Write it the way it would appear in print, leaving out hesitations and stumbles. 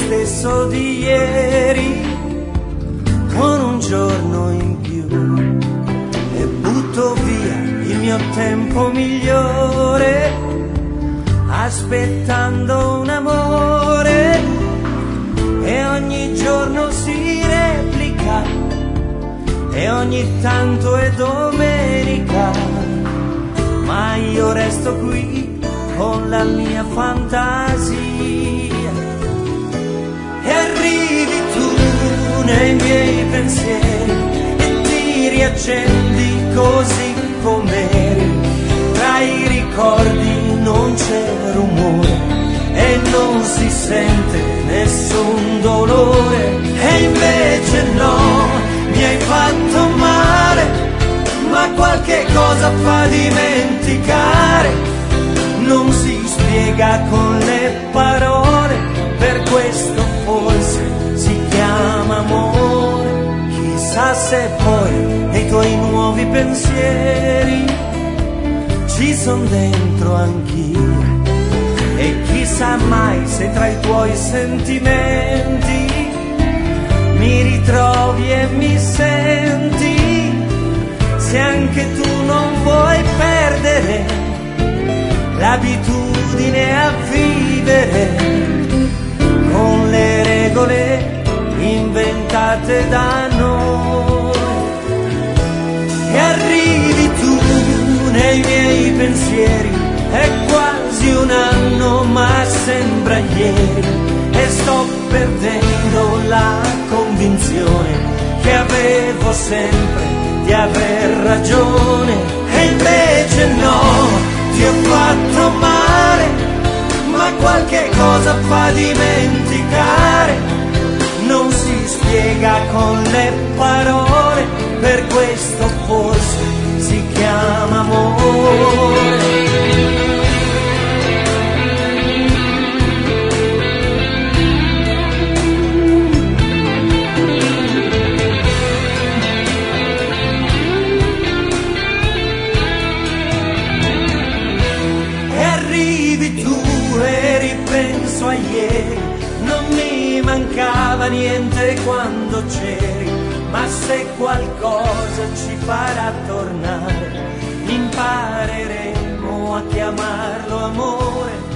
stesso di ieri, con un giorno in più, e butto via il mio tempo migliore, aspettando un amore, e ogni giorno si replica, e ogni tanto è domenica, ma io resto qui con la mia fantasia. E arrivi tu nei miei pensieri e ti riaccendi così com'eri. Tra i ricordi non c'è rumore e non si sente nessun dolore. E invece no, mi hai fatto male, ma qualche cosa fa dimenticare. Non si spiega con le parole, per questo forse si chiama amore. Chissà se poi nei tuoi nuovi pensieri ci son dentro anch'io, e chissà mai se tra i tuoi sentimenti mi ritrovi e mi senti, se anche tu non vuoi perdere l'abitudine a vivere con le regole inventate da noi. E arrivi tu nei miei pensieri, è quasi un anno ma sembra ieri, e sto perdendo la convinzione che avevo sempre di aver ragione. E invece no, ti ho fatto male, ma qualche cosa fa dimenticare. Non si spiega con le parole, per questo forse si chiama amore. Ripenso a ieri, non mi mancava niente quando c'eri, ma se qualcosa ci farà tornare, impareremo a chiamarlo amore.